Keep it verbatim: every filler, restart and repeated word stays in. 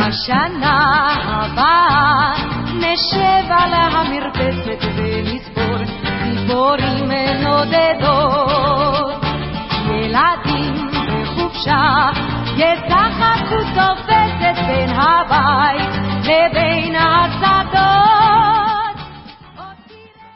בשנה הבאה נשב על המרפסת ונספור ציפורים נודדות. ילדים בחופשה ישחקו תופסת בין הבית